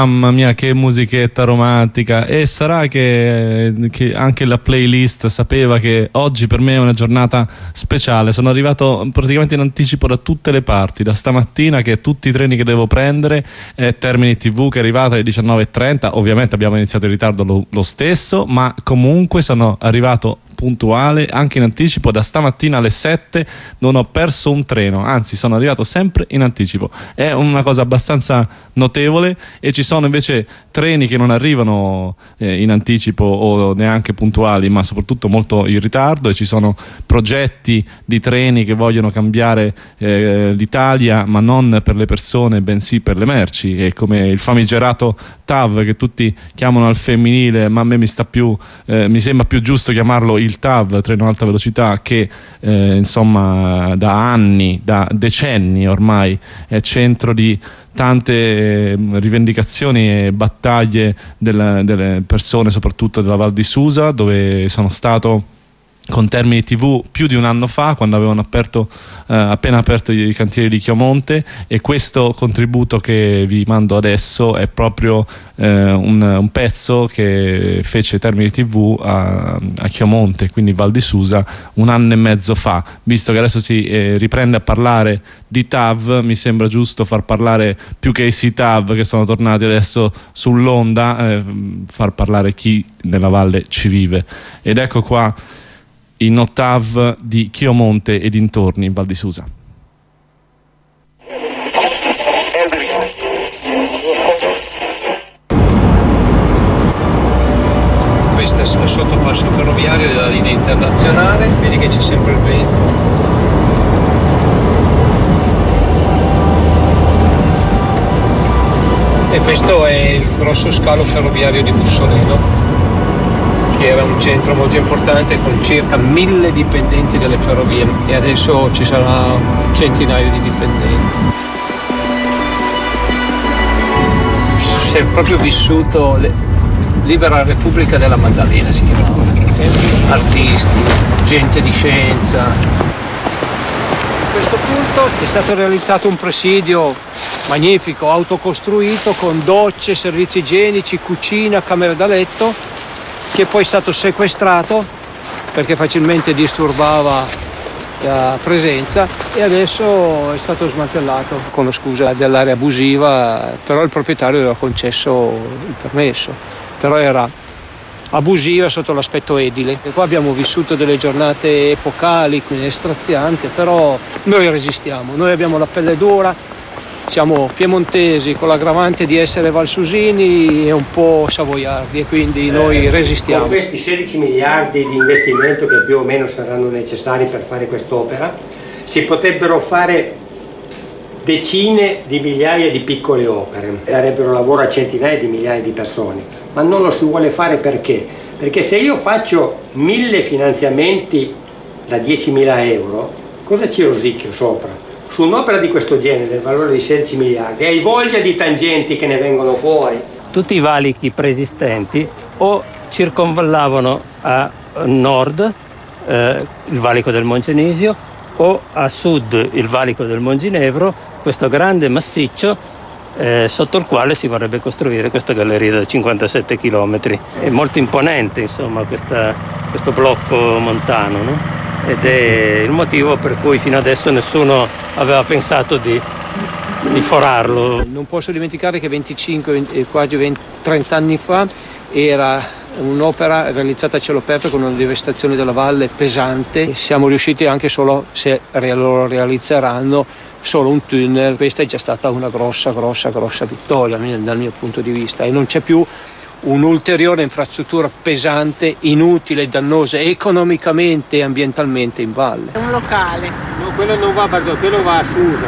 Mamma mia, che musichetta romantica! E sarà che anche la playlist sapeva che oggi per me è una giornata speciale. Sono arrivato praticamente in anticipo da tutte le parti, da stamattina, che tutti i treni che devo prendere, Termini TV che è arrivata alle 19:30. Ovviamente abbiamo iniziato in ritardo lo stesso, ma comunque sono arrivato puntuale, anche in anticipo. Da stamattina alle 7 non ho perso un treno, anzi sono arrivato sempre in anticipo. È una cosa abbastanza notevole. E ci sono invece treni che non arrivano in anticipo o neanche puntuali, ma soprattutto molto in ritardo, e ci sono progetti di treni che vogliono cambiare l'Italia, ma non per le persone bensì per le merci, e come il famigerato TAV che tutti chiamano al femminile, ma a me mi sembra più giusto chiamarlo il TAV, treno alta velocità, che insomma da anni, da decenni ormai è centro di tante rivendicazioni e battaglie delle persone, soprattutto della Val di Susa, dove sono stato con Termini TV più di un anno fa, quando avevano appena aperto i cantieri di Chiomonte, e questo contributo che vi mando adesso è proprio un pezzo che fece Termini TV a Chiomonte, quindi Val di Susa, un anno e mezzo fa. Visto che adesso si riprende a parlare di TAV, mi sembra giusto far parlare, più che i SITAV che sono tornati adesso sull'onda, far parlare chi nella valle ci vive. Ed ecco qua i No TAV di Chiomonte e dintorni in Val di Susa. Questo è il sottopasso ferroviario della linea internazionale, vedi che c'è sempre il vento. E questo è il grosso scalo ferroviario di Bussoleno, che era un centro molto importante con circa 1000 dipendenti delle ferrovie, e adesso ci sarà un centinaio di dipendenti. Si è proprio vissuto Libera Repubblica della Maddalena, si chiamava. Artisti, gente di scienza. A questo punto è stato realizzato un presidio magnifico, autocostruito, con docce, servizi igienici, cucina, camere da letto, che poi è stato sequestrato perché facilmente disturbava la presenza, e adesso è stato smantellato con la scusa dell'area abusiva, però il proprietario aveva concesso il permesso, però era abusiva sotto l'aspetto edile. E qua abbiamo vissuto delle giornate epocali, quindi straziante, però noi resistiamo, noi abbiamo la pelle dura. Siamo piemontesi con l'aggravante di essere valsusini e un po' savoiardi, e quindi noi resistiamo. Con questi 16 miliardi di investimento che più o meno saranno necessari per fare quest'opera, si potrebbero fare decine di migliaia di piccole opere, darebbero lavoro a centinaia di migliaia di persone, ma non lo si vuole fare perché? Perché se io faccio 1000 finanziamenti da 10.000 euro, cosa ci rosicchio sopra? Su un'opera di questo genere, del valore di 16 miliardi, hai voglia di tangenti che ne vengono fuori? Tutti i valichi preesistenti o circonvallavano a nord il valico del Moncenisio, o a sud il valico del Monginevro, questo grande massiccio sotto il quale si vorrebbe costruire questa galleria da 57 km. È molto imponente, insomma, questo blocco montano, no? Ed è il motivo per cui fino adesso nessuno aveva pensato di forarlo. Non posso dimenticare che 25, quasi 30 anni fa era un'opera realizzata a cielo aperto con una devastazione della valle pesante. Siamo riusciti anche solo, se lo realizzeranno, solo un tunnel. Questa è già stata una grossa vittoria dal mio punto di vista, e non c'è più un'ulteriore infrastruttura pesante, inutile, dannosa economicamente e ambientalmente in valle. È un locale. No, quello non va a Bardot, quello va a Susa.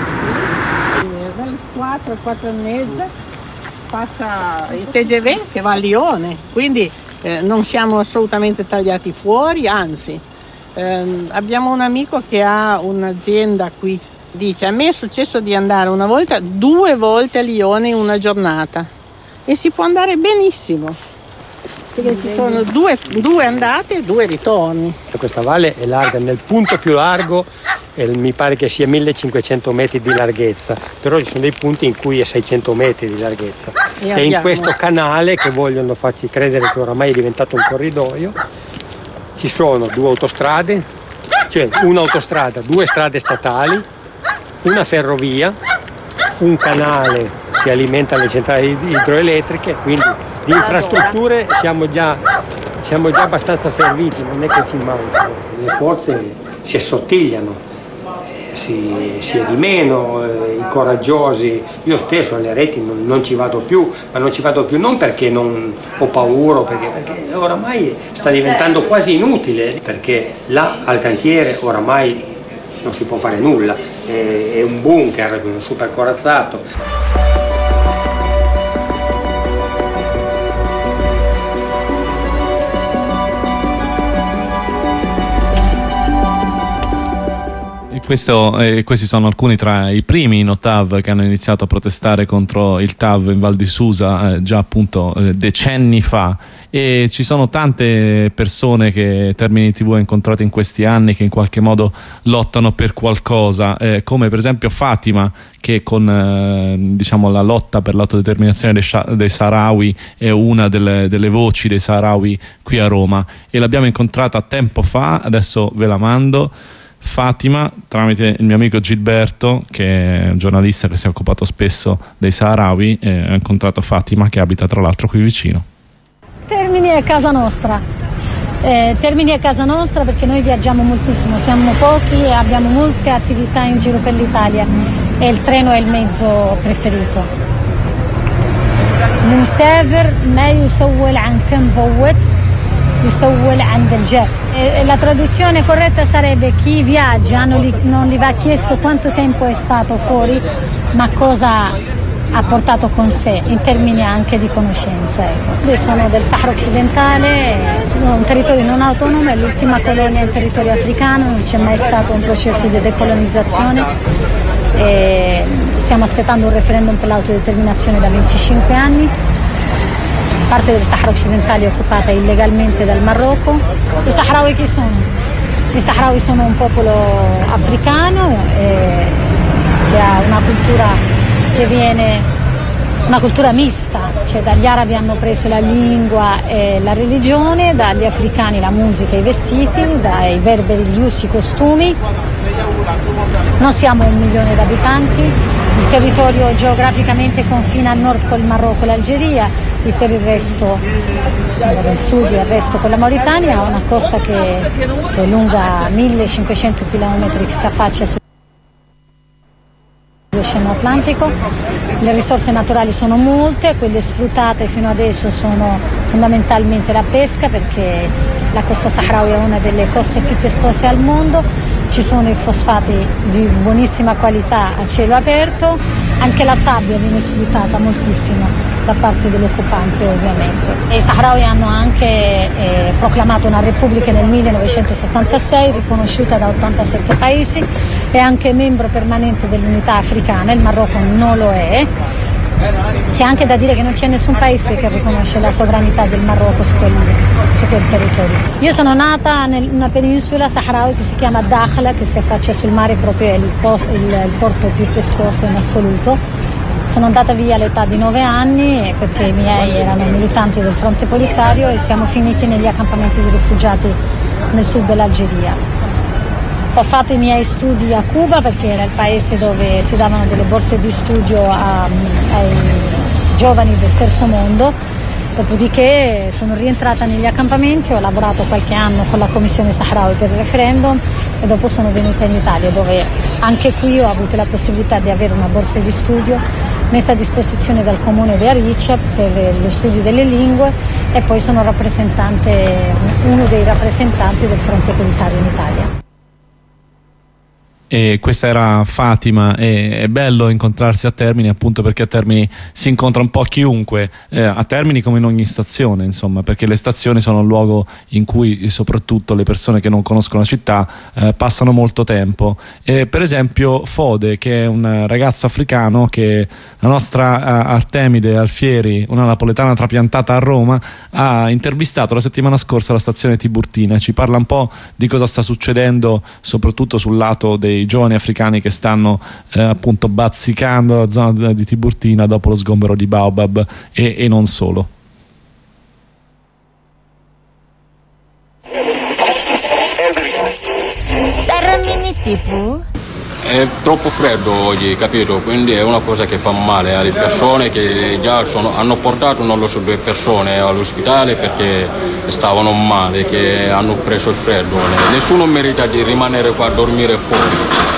Dalle 4 e mezza passa il TGV che va a Lione, quindi non siamo assolutamente tagliati fuori, anzi abbiamo un amico che ha un'azienda qui, dice: a me è successo di andare 2 volte a Lione in una giornata. E si può andare benissimo, perché ci sono due andate e 2 ritorni. Questa valle è larga, nel punto più largo mi pare che sia 1500 metri di larghezza, però ci sono dei punti in cui è 600 metri di larghezza. E in questo canale, che vogliono farci credere che oramai è diventato un corridoio, ci sono 2 autostrade, cioè un'autostrada, 2 strade statali, una ferrovia, un canale che alimenta le centrali idroelettriche, quindi di infrastrutture siamo già abbastanza serviti, non è che ci manca. Le forze si assottigliano, si è di meno, i coraggiosi. Io stesso alle reti non ci vado più, ma non ci vado più non perché non ho paura, perché oramai sta diventando quasi inutile, perché là al cantiere oramai non si può fare nulla, è un bunker, un super corazzato. Questi sono alcuni tra i primi no TAV che hanno iniziato a protestare contro il TAV in Val di Susa già appunto decenni fa, e ci sono tante persone che Termini TV ha incontrato in questi anni che in qualche modo lottano per qualcosa, come per esempio Fatima, che con diciamo la lotta per l'autodeterminazione dei Saharawi è una delle voci dei Saharawi qui a Roma, e l'abbiamo incontrata tempo fa, adesso ve la mando. Fatima, tramite il mio amico Gilberto, che è un giornalista che si è occupato spesso dei Saharawi, ho incontrato Fatima, che abita tra l'altro qui vicino. Termini è casa nostra. Termini è casa nostra perché noi viaggiamo moltissimo, siamo pochi e abbiamo molte attività in giro per l'Italia e il treno è il mezzo preferito. المسافر ما يسول عن كم فوت يسول عند الجاب. La traduzione corretta sarebbe: chi viaggia non gli va chiesto quanto tempo è stato fuori, ma cosa ha portato con sé in termini anche di conoscenza. Io sono del Sahara occidentale, un territorio non autonomo, è l'ultima colonia in territorio africano, non c'è mai stato un processo di decolonizzazione e stiamo aspettando un referendum per l'autodeterminazione da 25 anni. Parte del Sahara occidentale è occupata illegalmente dal Marocco. I Sahrawi chi sono? I Sahrawi sono un popolo africano che ha una cultura che viene, una cultura mista, cioè dagli arabi hanno preso la lingua e la religione, dagli africani la musica e i vestiti, dai berberi gli usi e i costumi. Non siamo 1 milione di abitanti, il territorio geograficamente confina al nord col Marocco e l'Algeria, e per il resto del sud e il resto con la Mauritania, ha una costa che è lunga 1500 km che si affaccia sull'Oceano Atlantico. Le risorse naturali sono molte, quelle sfruttate fino adesso sono fondamentalmente la pesca, perché la costa saharawi è una delle coste più pescose al mondo. Ci sono i fosfati di buonissima qualità a cielo aperto, anche la sabbia viene sfruttata moltissimo da parte dell'occupante ovviamente. E i Sahrawi hanno anche proclamato una repubblica nel 1976, riconosciuta da 87 paesi, è anche membro permanente dell'Unità Africana, il Marocco non lo è. C'è anche da dire che non c'è nessun paese che riconosce la sovranità del Marocco su quel territorio. Io sono nata in una penisola saharawi che si chiama Dakhla, che si affaccia sul mare, proprio è il porto più pescoso in assoluto. Sono andata via all'età di 9 anni perché i miei erano militanti del Fronte Polisario e siamo finiti negli accampamenti di rifugiati nel sud dell'Algeria. Ho fatto i miei studi a Cuba perché era il paese dove si davano delle borse di studio ai giovani del terzo mondo, dopodiché sono rientrata negli accampamenti, ho lavorato qualche anno con la Commissione Sahrawi per il referendum e dopo sono venuta in Italia, dove anche qui ho avuto la possibilità di avere una borsa di studio messa a disposizione dal comune di Ariccia per lo studio delle lingue e poi sono uno dei rappresentanti del Fronte Polisario in Italia. E questa era Fatima, e è bello incontrarsi a Termini, appunto perché a Termini si incontra un po' chiunque, a Termini come in ogni stazione, insomma, perché le stazioni sono il luogo in cui soprattutto le persone che non conoscono la città passano molto tempo. Per esempio Fode, che è un ragazzo africano che la nostra Artemide Alfieri, una napoletana trapiantata a Roma, ha intervistato la settimana scorsa alla stazione Tiburtina. Ci parla un po' di cosa sta succedendo soprattutto sul lato dei dei giovani africani che stanno appunto bazzicando la zona di Tiburtina dopo lo sgombero di Baobab e non solo. È troppo freddo oggi, capito? Quindi è una cosa che fa male alle persone che già hanno portato, non lo so, 2 persone all'ospedale perché stavano male, che hanno preso il freddo. Nessuno merita di rimanere qua a dormire fuori.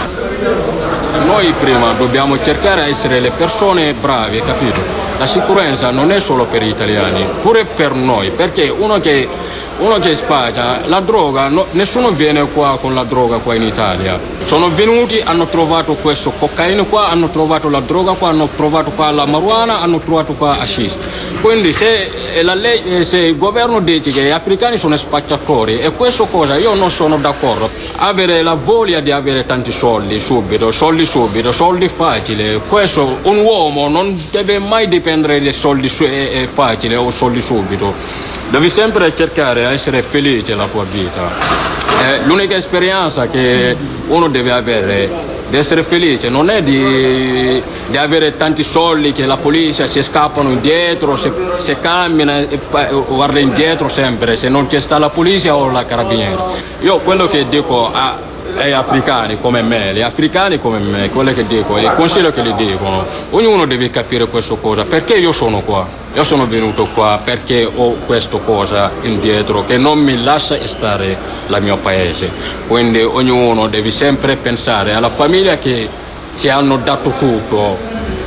Noi prima dobbiamo cercare di essere le persone brave, capito? La sicurezza non è solo per gli italiani, pure per noi, perché uno che spaccia la droga, nessuno viene qua con la droga qua in Italia. Sono venuti, hanno trovato questo cocaina qua, hanno trovato la droga qua, hanno trovato qua la marijuana, hanno trovato qua hashish. Quindi se il governo dice che gli africani sono spacciatori, e questa cosa io non sono d'accordo. Avere la voglia di avere tanti soldi subito, soldi facili. Questo, un uomo non deve mai dipendere dai soldi facili o soldi subito. Devi sempre cercare di essere felice nella tua vita. L'unica esperienza che uno deve avere di essere felice non è di avere tanti soldi che la polizia si scappano indietro, se cammina e guarda indietro sempre, se non c'è sta la polizia o la carabinieri. Io quello che dico ai africani come me, quello che dico, il consiglio che gli dicono, ognuno deve capire questa cosa, perché io sono qua. Io sono venuto qua perché ho questa cosa indietro che non mi lascia stare nel mio paese. Quindi ognuno deve sempre pensare alla famiglia che ci hanno dato tutto,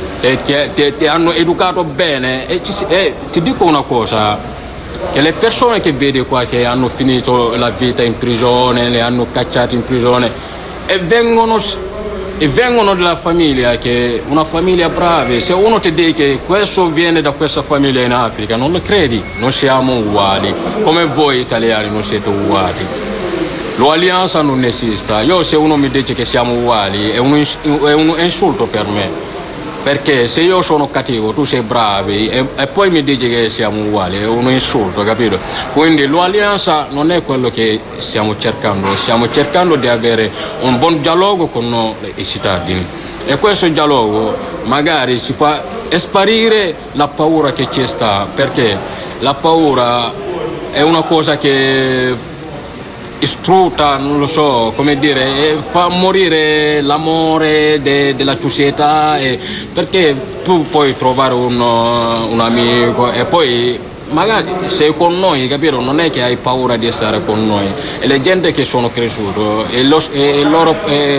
ti hanno educato bene. E ti dico una cosa, che le persone che vedi qua che hanno finito la vita in prigione, le hanno cacciate in prigione e vengono dalla famiglia, che una famiglia brava. Se uno ti dice che questo viene da questa famiglia in Africa, non lo credi, non siamo uguali, come voi italiani non siete uguali. L'uguaglianza non esiste. Io, se uno mi dice che siamo uguali, è un insulto per me. Perché se io sono cattivo, tu sei bravo e poi mi dici che siamo uguali, è un insulto, capito? Quindi l'alleanza non è quello che stiamo cercando di avere un buon dialogo con i cittadini. E questo dialogo magari ci fa sparire la paura che ci sta, perché la paura è una cosa che istrutta, non lo so come dire, fa morire l'amore della società, perché tu puoi trovare un amico e poi magari sei con noi, capito? Non è che hai paura di stare con noi. E le gente che sono cresciuto e i loro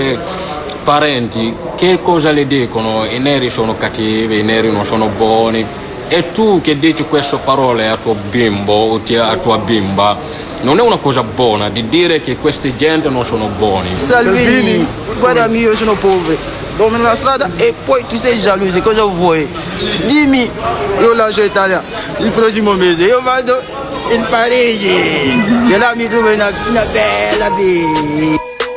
parenti, che cosa le dicono? I neri sono cattivi, i neri non sono buoni. E tu che dici queste parole a tuo bimbo o a tua bimba, non è una cosa buona di dire che queste gente non sono buoni. Salvini, guardami, io sono povero, dormo nella strada e poi tu sei geloso, cosa vuoi? Dimmi, io lascio l'Italia il prossimo mese, io vado in Parigi, che là mi trovo una bella vita.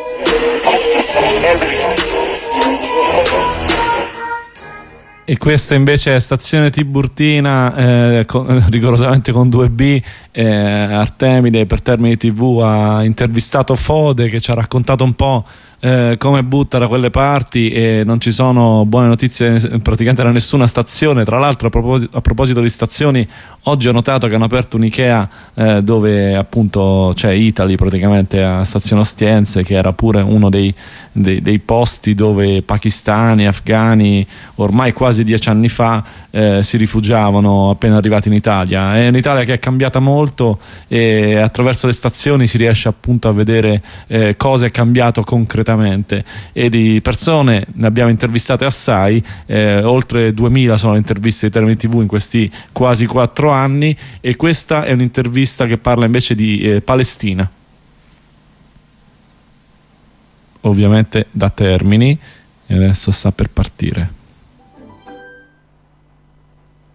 E questa invece è Stazione Tiburtina, rigorosamente con 2B. Artemide per Termini TV ha intervistato Fode, che ci ha raccontato un po' come butta da quelle parti, e non ci sono buone notizie praticamente da nessuna stazione. Tra l'altro, a proposito di stazioni, oggi ho notato che hanno aperto un Ikea dove appunto c'è Italy praticamente a Stazione Ostiense, che era pure uno dei posti dove pakistani, afghani ormai quasi 10 anni fa si rifugiavano appena arrivati in Italia. È un'Italia che è cambiata molto, e attraverso le stazioni si riesce appunto a vedere cosa è cambiato concretamente, e di persone ne abbiamo intervistate assai. Oltre 2000 sono le interviste di Termini TV in questi quasi 4 anni, e questa è un'intervista che parla invece di Palestina, ovviamente da Termini, e adesso sta per partire.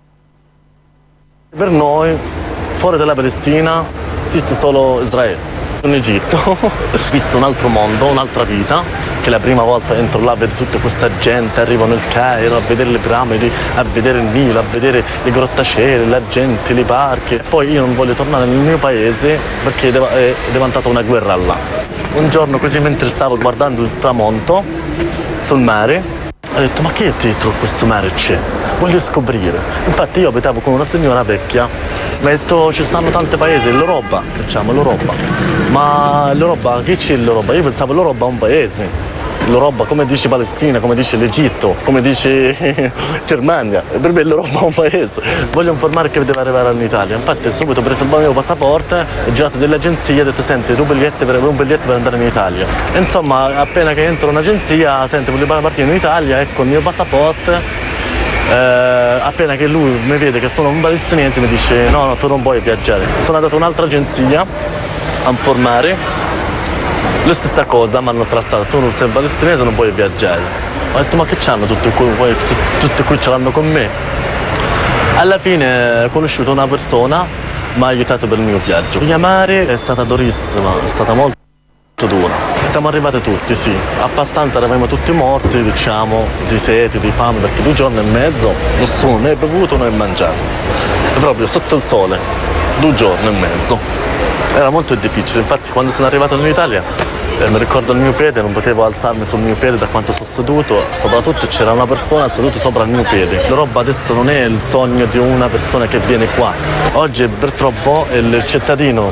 Per noi, fuori dalla Palestina, esiste solo Israele. In Egitto ho visto un altro mondo, un'altra vita, che la prima volta entro là vedo tutta questa gente, arrivo nel Cairo a vedere le piramidi, a vedere il Nilo, a vedere le grottaciele, la gente, i parchi. Poi io non voglio tornare nel mio paese perché è diventata una guerra là. Un giorno così mentre stavo guardando il tramonto sul mare, ho detto ma che dietro questo mare c'è? Voglio scoprire. Infatti io abitavo con una signora vecchia, mi ha detto ci stanno tanti paesi, l'Europa, diciamo l'Europa. Ma l'Europa, che c'è l'Europa? Io pensavo l'Europa è un paese. L'Europa, come dice Palestina, come dice l'Egitto, come dice Germania, per me l'Europa è un paese. Voglio informare che deve arrivare in Italia. Infatti subito ho preso il mio passaporto, ho girato delle agenzie e ho detto senti, un biglietto per andare in Italia. E insomma, appena che entro in un'agenzia, senti, voglio partire in Italia, ecco il mio passaporto. Appena che lui mi vede che sono un palestinese mi dice no, tu non puoi viaggiare. Sono andato in un'altra agenzia a informare, la stessa cosa, mi hanno trattato, tu non sei palestinese, non puoi viaggiare. Ho detto ma che c'hanno tutti qui ce l'hanno con me. Alla fine ho conosciuto una persona, mi ha aiutato per il mio viaggio. Chiamare è stata durissima, è stata molto dura. Siamo arrivati tutti, sì, abbastanza, eravamo tutti morti, diciamo, di sete, di fame, perché 2 giorni e mezzo nessuno né bevuto né mangiato. E proprio sotto il sole, 2 giorni e mezzo. Era molto difficile, infatti quando sono arrivato in Italia mi ricordo il mio piede, non potevo alzarmi sul mio piede da quanto sono seduto, soprattutto c'era una persona seduta sopra il mio piede. L'Europa adesso non è il sogno di una persona che viene qua. Oggi purtroppo il cittadino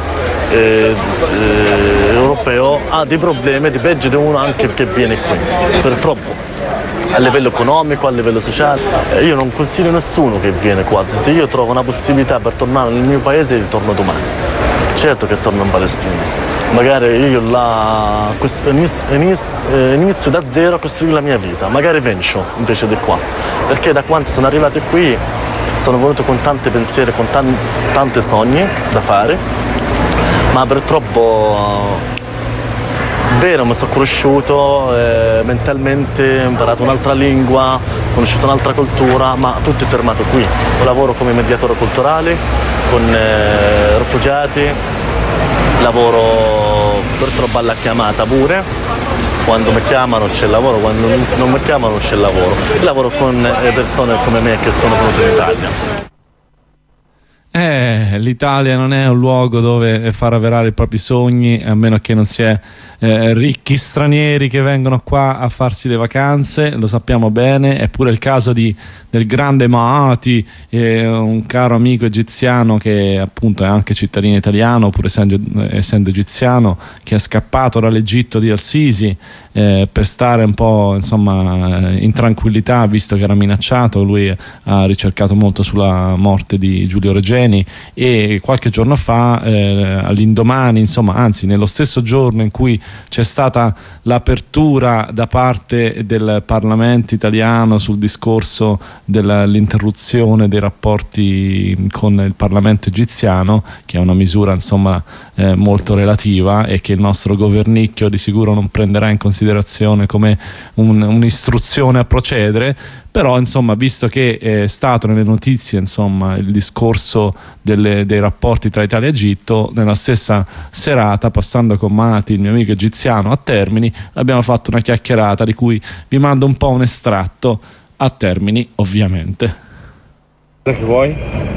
europeo ha dei problemi di peggio di uno anche che viene qui, purtroppo, a livello economico, a livello sociale. Io non consiglio nessuno che viene qua, se io trovo una possibilità per tornare nel mio paese torno domani, certo che torno in Palestina. Magari io là inizio da zero a costruire la mia vita, magari vengo invece di qua, perché da quando sono arrivato qui sono venuto con tanti pensieri, con tanti sogni da fare, ma purtroppo vero mi sono cresciuto mentalmente, ho imparato un'altra lingua, ho conosciuto un'altra cultura, ma tutto è fermato qui. Lavoro come mediatore culturale con rifugiati, lavoro purtroppo alla chiamata pure, quando mi chiamano c'è il lavoro, quando non mi chiamano c'è il lavoro. Io lavoro con persone come me che sono venute in Italia. L'Italia non è un luogo dove far avverare i propri sogni, a meno che non si è ricchi stranieri che vengono qua a farsi le vacanze, lo sappiamo bene. È pure il caso del grande Maati, un caro amico egiziano che appunto è anche cittadino italiano, pur essendo egiziano, che è scappato dall'Egitto di Al-Sisi per stare un po' insomma in tranquillità, visto che era minacciato. Lui ha ricercato molto sulla morte di Giulio Regeni e qualche giorno fa, all'indomani, insomma, anzi nello stesso giorno in cui c'è stata l'apertura da parte del Parlamento italiano sul discorso dell'interruzione dei rapporti con il Parlamento egiziano, che è una misura insomma molto relativa e che il nostro governicchio di sicuro non prenderà in considerazione come un'istruzione a procedere. Però insomma, visto che è stato nelle notizie insomma il discorso dei rapporti tra Italia e Egitto, nella stessa serata, passando con Mati, il mio amico egiziano, a Termini, abbiamo fatto una chiacchierata di cui vi mando un po' un estratto, a Termini ovviamente. Cosa che vuoi?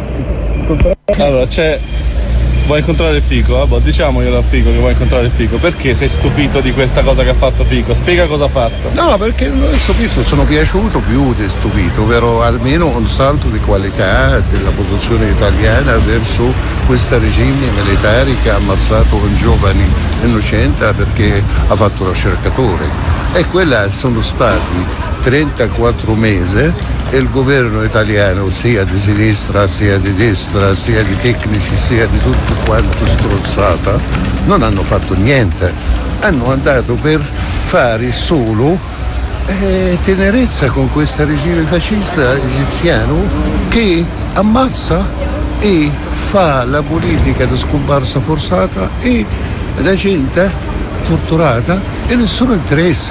Allora vuoi incontrare Fico? Diciamoglielo a Fico che vuoi incontrare Fico. Perché sei stupito di questa cosa che ha fatto Fico? Spiega cosa ha fatto. No, perché non è stupito, sono piaciuto più di stupito, però almeno un salto di qualità della posizione italiana verso questi regimi militari che ha ammazzato un giovane innocente perché ha fatto lo cercatore. E quella sono stati 34 mesi e il governo italiano, sia di sinistra, sia di destra, sia di tecnici, sia di tutto quanto strozzata, non hanno fatto niente. Hanno andato per fare solo tenerezza con questo regime fascista egiziano che ammazza e fa la politica di scomparsa forzata e la gente torturata e nessuno interessa.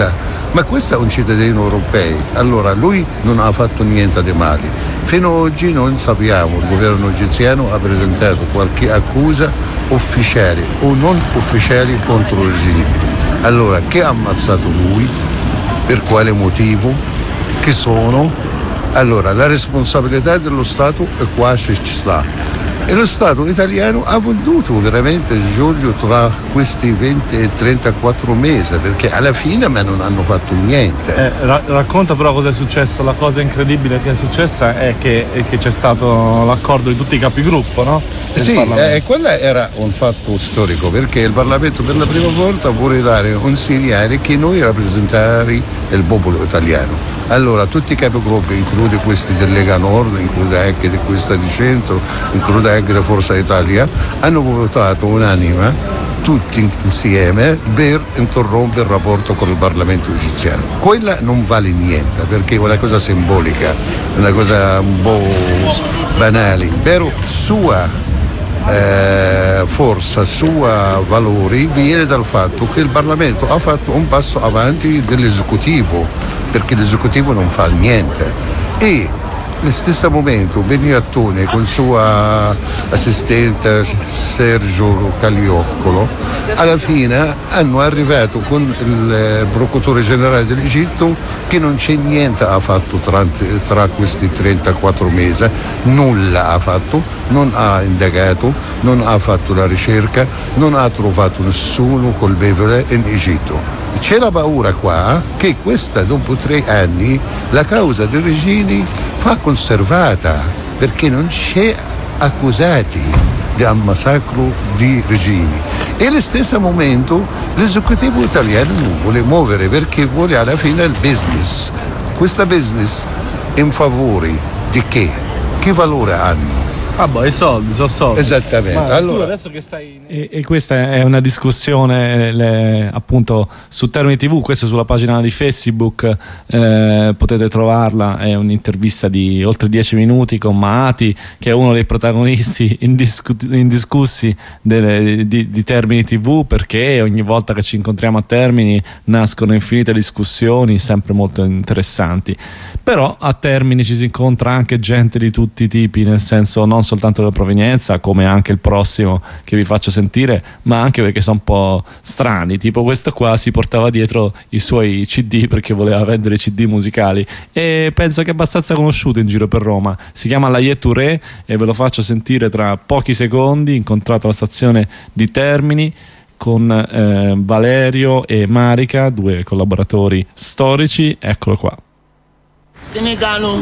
Ma questo è un cittadino europeo, allora lui non ha fatto niente di male. Fino ad oggi non sappiamo, il governo egiziano ha presentato qualche accusa ufficiale o non ufficiale contro il regime. Allora, chi ha ammazzato lui? Per quale motivo? Chi sono? Allora, la responsabilità dello Stato è qua ci sta. E lo Stato italiano ha venduto veramente Giulio tra questi 20 e 34 mesi, perché alla fine ma non hanno fatto niente. Racconta però cosa è successo. La cosa incredibile che è successa è che c'è stato l'accordo di tutti i capigruppo, no? Sì, quello era un fatto storico, perché il Parlamento per la prima volta vuole dare un segnale che noi rappresentare il popolo italiano. Allora tutti i capigruppi, include questi del Lega Nord, include anche di questa di centro, include anche la Forza Italia, hanno votato unanime tutti insieme per interrompere il rapporto con il Parlamento egiziano. Quella non vale niente, perché è una cosa simbolica, una cosa un po' banale, però sua forza, sua valori viene dal fatto che il Parlamento ha fatto un passo avanti dell'esecutivo, perché l'esecutivo non fa niente. E allo stesso momento Beniattoni con il suo assistente Sergio Caglioccolo alla fine hanno arrivato con il procuratore generale dell'Egitto che non c'è niente ha fatto tra questi 34 mesi, nulla ha fatto, non ha indagato, non ha fatto la ricerca, non ha trovato nessuno colpevole in Egitto. C'è la paura qua che questa, dopo 3 anni, la causa dei regini va conservata, perché non c'è accusati di massacro di regini. E allo stesso momento l'esecutivo italiano non vuole muovere, perché vuole alla fine il business. Questo business in favore di che? Che valore hanno? Ah boh, i soldi, sono soldi. Esattamente. Ma allora, adesso che stai... E questa è una discussione appunto su Termini TV, questo sulla pagina di Facebook, potete trovarla, è un'intervista di oltre 10 minuti con Maati, che è uno dei protagonisti indiscussi di Termini TV, perché ogni volta che ci incontriamo a Termini nascono infinite discussioni sempre molto interessanti. Però a Termini ci si incontra anche gente di tutti i tipi, nel senso non soltanto della provenienza, come anche il prossimo che vi faccio sentire, ma anche perché sono un po' strani, tipo questo qua si portava dietro i suoi CD perché voleva vendere CD musicali, e penso che è abbastanza conosciuto in giro per Roma. Si chiama Layet Touré e ve lo faccio sentire tra pochi secondi, incontrato alla stazione di Termini con Valerio e Marica, 2 collaboratori storici. Eccolo qua. Sono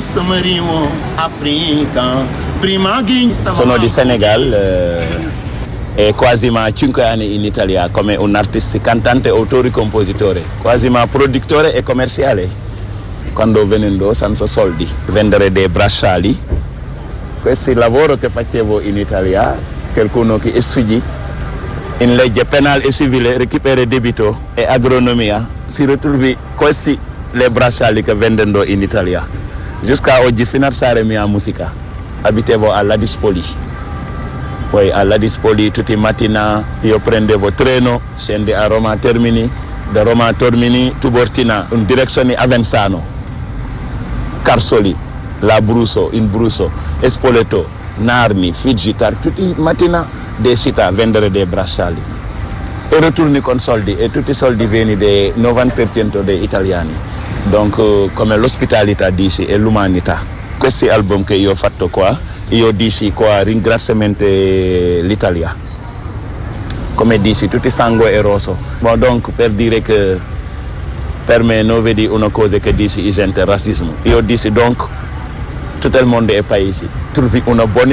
di Senegal e quasi ma 5 anni in Italia come un artista, cantante, autore, compositore, quasi ma produttore e commerciale. Quando venendo senza soldi, vendere dei bracciali, questo è il lavoro che facevo in Italia, qualcuno che studi in legge penale e civile, recupera debito e agronomia, si ritrovi questi le bracciali che vendendo in Italia. Jusqu'à oggi finanziare mia musica. Abitevo a Ladispoli. Poi a Ladispoli tutti i mattina io prendevo treno, scende a Roma Termini, da Roma Termini Tubortina, in direzione Avenzano, Carsoli, Labruso, Inbruso, Spoleto, Narni, Figi, tutti i mattina dei città vendere dei bracciali. E ritorni con soldi, e tutti i soldi vengono del 90% degli italiani. Donc come l'ospitalità dici e l'umanità. Questi album che io ho fatto qua, io dici qua ringraziamento l'Italia. Come dici, tutti sangue e rosso. Bon, donc per dire che per me non vedi una cosa che dici gente razzismo. Io dici donc tutto il mondo è paese. Trovi una buona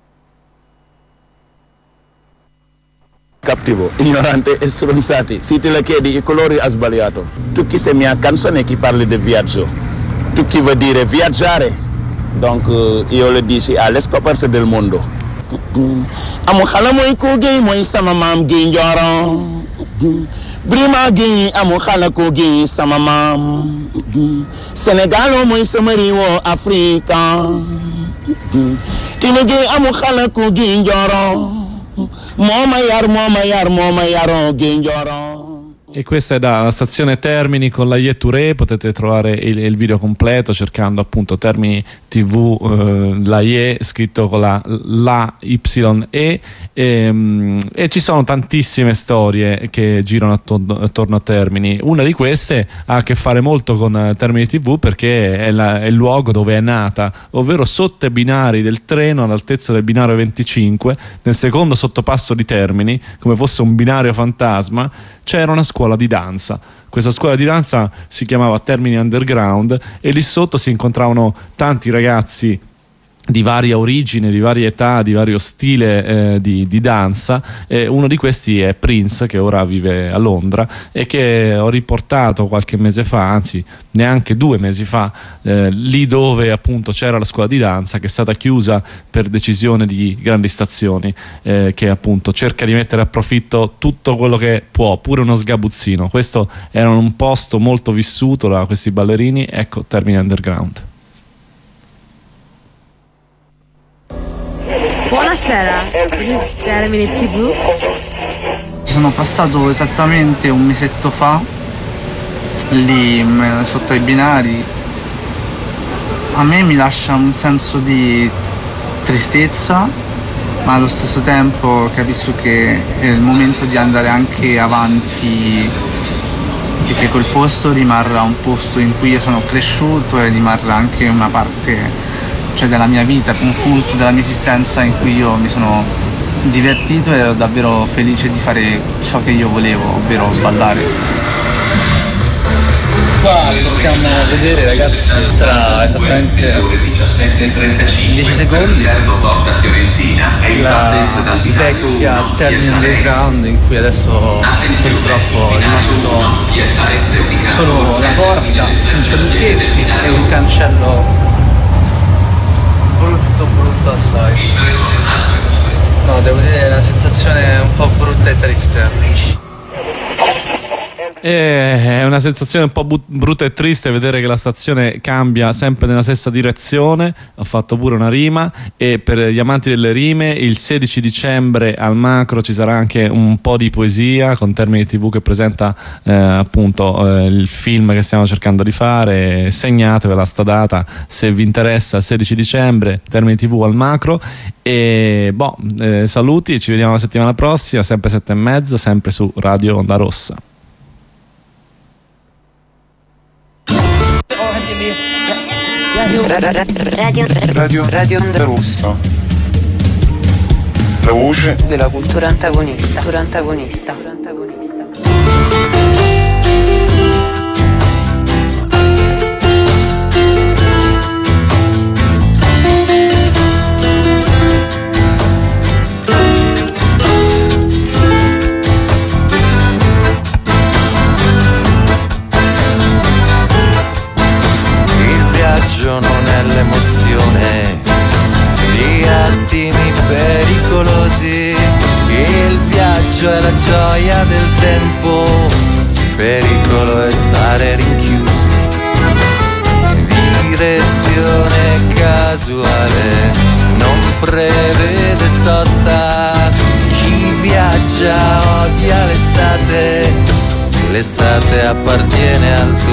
cattivo, ignorante e stronzati. Se ti la chiedi, i colori ha sbagliato. Tu chi sei mia canzone che parli di viaggio, tu chi vuoi dire viaggiare, donc io le dici alle scoperte del mondo. Amo khala moy ko gay moy sama mam gay njoro. Brima gay amo khala ko gay sama mam. Senegal moy sama riwo Afrika. Tino gay amo khala ko gay njoro. E questa è dalla stazione Termini con la Touré. Potete trovare il video completo cercando appunto Termini TV, la scritto con la YE, e ci sono tantissime storie che girano attorno a Termini. Una di queste ha a che fare molto con Termini TV perché è il luogo dove è nata, ovvero sotto i binari del treno all'altezza del binario 25, nel secondo sottopasso di Termini, come fosse un binario fantasma, c'era una scuola di danza. Questa scuola di danza si chiamava Termini Underground e lì sotto si incontravano tanti ragazzi di varia origine, di varia età, di vario stile di danza. Uno di questi è Prince, che ora vive a Londra e che ho riportato qualche mese fa, anzi neanche 2 mesi fa, lì dove appunto c'era la scuola di danza, che è stata chiusa per decisione di grandi stazioni, che appunto cerca di mettere a profitto tutto quello che può, pure uno sgabuzzino. Questo era un posto molto vissuto da questi ballerini. Ecco Termini Underground. Buonasera, Termini TV. Sono passato esattamente un mesetto fa lì sotto ai binari. A me mi lascia un senso di tristezza, ma allo stesso tempo capisco che è il momento di andare anche avanti, perché quel posto rimarrà un posto in cui io sono cresciuto e rimarrà anche una parte, cioè della mia vita, un punto della mia esistenza in cui io mi sono divertito e ero davvero felice di fare ciò che io volevo, ovvero ballare. Qua possiamo vedere, ragazzi, tra esattamente 10 secondi la vecchia Termini Underground, in cui adesso purtroppo è rimasto solo la porta senza lucchetti e un cancello brutto assai. No, devo dire, è una sensazione un po' brutta e triste. È una sensazione un po' brutta e triste vedere che la stazione cambia sempre nella stessa direzione. Ho fatto pure una rima, e per gli amanti delle rime il 16 dicembre al Macro ci sarà anche un po' di poesia con Termini TV che presenta appunto il film che stiamo cercando di fare. Segnatevela sta data se vi interessa, 16 dicembre Termini TV al Macro. E saluti, ci vediamo la settimana prossima, sempre 7:30, sempre su Radio Onda Rossa. Radio Onda Rossa. La voce della cultura antagonista. Non è l'emozione di attimi pericolosi, il viaggio è la gioia del tempo, pericolo è stare rinchiusi, direzione casuale, non prevede sosta, chi viaggia odia l'estate, l'estate appartiene al